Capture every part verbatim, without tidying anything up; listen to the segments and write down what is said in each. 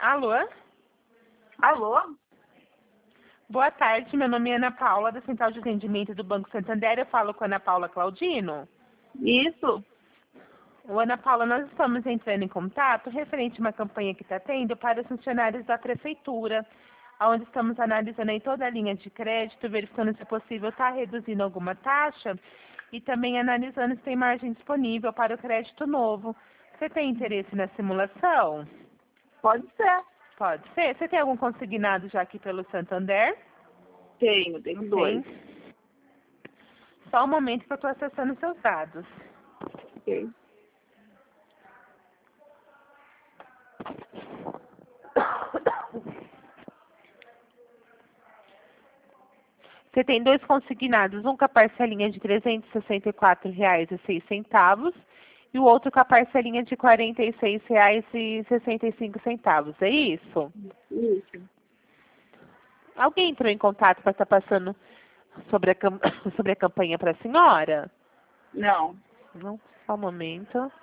Alô? Alô? Boa tarde, meu nome é Ana Paula, da Central de Atendimento do Banco Santander. Eu falo com a Ana Paula Claudino. Isso? Ô, Ana Paula, nós estamos entrando em contato referente a uma campanha que está tendo para os funcionários da Prefeitura, onde estamos analisando aí toda a linha de crédito, verificando se é possível estar reduzindo alguma taxa e também analisando se tem margem disponível para o crédito novo. Você tem interesse na simulação? Pode ser. Pode ser. Você tem algum consignado já aqui pelo Santander? Tenho, tenho dois. Tem. Só um momento que eu estou acessando seus dados. Ok. Você tem dois consignados, um com a parcelinha de trezentos e sessenta e quatro reais e seis centavos e o outro com a parcelinha de quarenta e seis reais e sessenta e cinco centavos. É isso? Isso. Alguém entrou em contato para estar passando sobre a, cam- sobre a campanha para a senhora? Não. Não, só um momento.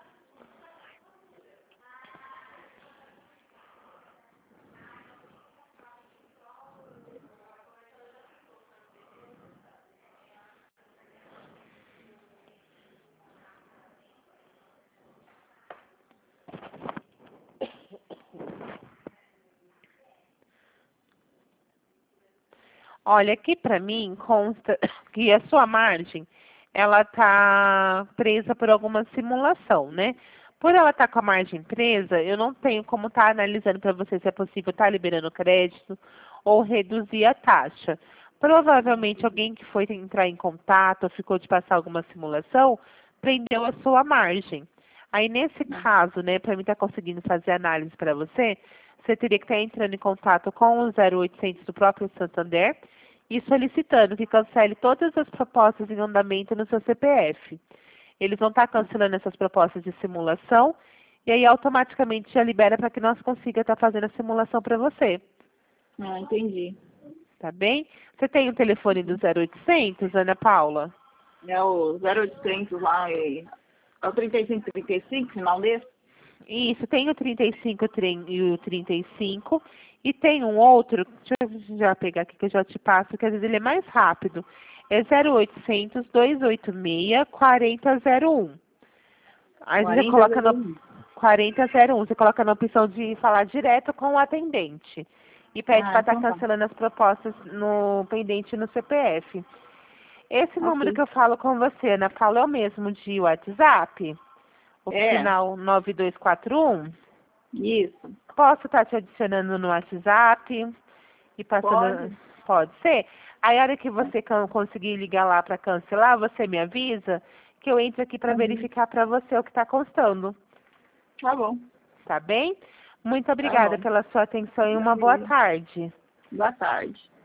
Olha, aqui para mim consta que a sua margem, ela está presa por alguma simulação, né? Por ela estar com a margem presa, eu não tenho como estar analisando para você se é possível estar liberando crédito ou reduzir a taxa. Provavelmente alguém que foi entrar em contato ou ficou de passar alguma simulação, prendeu a sua margem. Aí, nesse caso, né, para mim estar conseguindo fazer análise para você, você teria que estar entrando em contato com o zero oitocentos do próprio Santander e solicitando que cancele todas as propostas em andamento no seu C P F. Eles vão estar cancelando essas propostas de simulação e aí automaticamente já libera para que nós consiga estar fazendo a simulação para você. Ah, entendi. Tá bem? Você tem o telefone do zero oitocentos, Ana Paula? É o zero oitocentos lá, e... é o trinta e cinco trinta e cinco, final desse? Isso, tem o trinta e cinco e o trinta e cinco e tem um outro, deixa eu já pegar aqui que eu já te passo, que às vezes ele é mais rápido. É zero oitocentos, dois oito seis, quatro zero zero um. Aí você coloca no quarenta zero um, você coloca na opção de falar direto com o atendente e pede Ah, para estar então tá. cancelando as propostas no pendente no C P F. Esse número Ok. que eu falo com você, Ana Paula, é o mesmo de WhatsApp? O É, final nove dois quatro um? isso. Posso estar te adicionando no WhatsApp e passando. Pode? Pode ser? Aí, a hora que você can- conseguir ligar lá para cancelar, você me avisa que eu entro aqui para Uhum. verificar para você o que está constando. Tá bom. Tá bem? Muito Tá obrigada bom. pela sua atenção e uma boa tarde. Boa tarde.